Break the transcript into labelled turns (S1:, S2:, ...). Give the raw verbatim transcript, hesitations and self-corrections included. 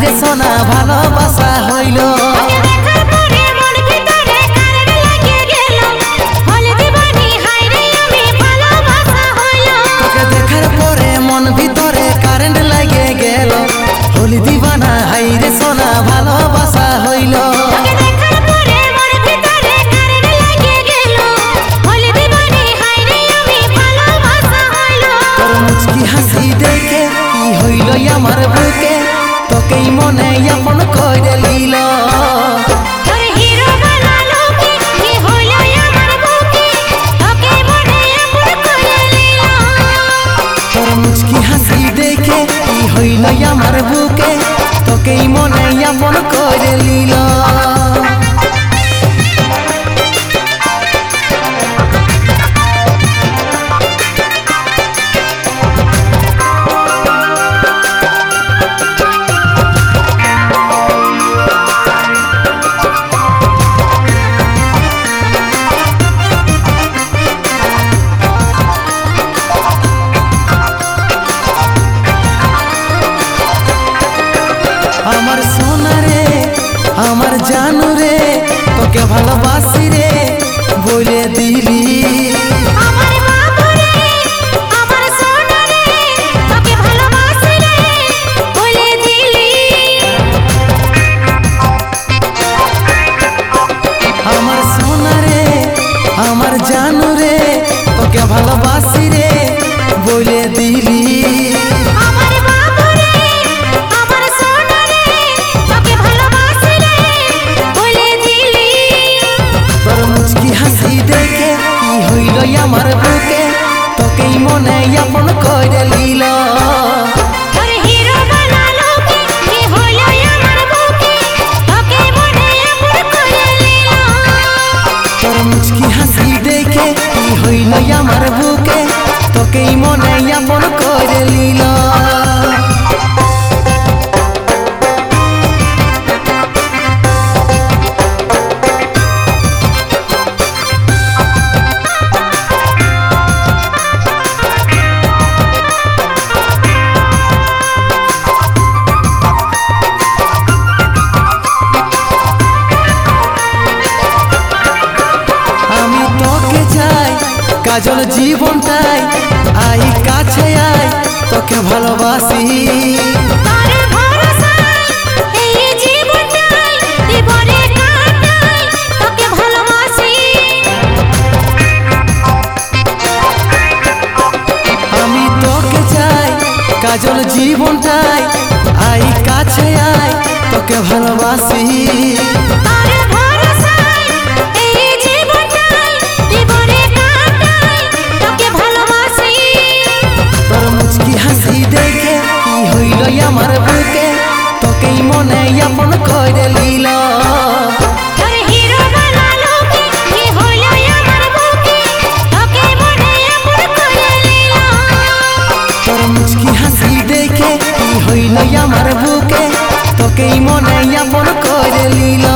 S1: হাইরে সোনা ভালোবাসা হইল। তোকে দেখার পরে মন ভিতরে কারেন্ট লাগে গেল, হলি দিবানা হাইরে সোনা ভালোবাসা হইল। তোর মুচকি হাসি দেখে কি হইল আমার বুকে, তোকেই মনে আপন করে লিল। তোর মুচকি হাসি দেখে কি হইল আমার বুকে, তোকেই মনে আপন করে লিল। আমার সোনা রে আমার জানু রে, তোকে ভালোবাসি রে বলে দিলি।
S2: আমার বাবু রে আমার সোনা রে, তোকে ভালোবাসি রে বলে দিলি।
S1: আমার সোনা রে আমার জানু রে, তোকে ভালোবাসি রে বলে দিলি।
S2: আমার বাবু রে আমার সোনা রে, তোকে ভালোবাসি রে বলে দিলি।
S1: তোর মুচকি হাসি দেখে কি হইল আমার বুকে, তোকেই মনে আপন করে লিল।
S2: তোর হিরো বানালো কে, কি হলো আমার বুকে, তোকে মনে আপন করে নিল।
S1: তোর মুচকি হাসি দেখে কি হইল আমার বুকে, তোকেই মনে আপন করে লিল। আমি তোকে চাই কাজল জীবনটাই, আই কাছে আয় তোকে ভালোবাসি।
S2: তোর ভরসায় এই জীবনটাই জীবনে কাটাই, তোকে ভালোবাসি।
S1: আমি তোকে চাই কাজল জীবনটাই, আই কাছে আয় তোকে ভালোবাসি।
S2: তোর ভরসায় এই জীবনটাই জীবনে কাটাই, তোকে ভালোবাসি।
S1: তোর মুচকি হাসি দেখে কি হইল আমার বুকে, তোকেই মনে আপন করে লিল।
S2: তোর হিরো বানালো কে, কি হলো আমার বুকে, তোকে মনে আপন করে নিল।
S1: তোর মুচকি হাসি দেখে কি হইল আমার বুকে, তোকেই মনে আপন করে লিল।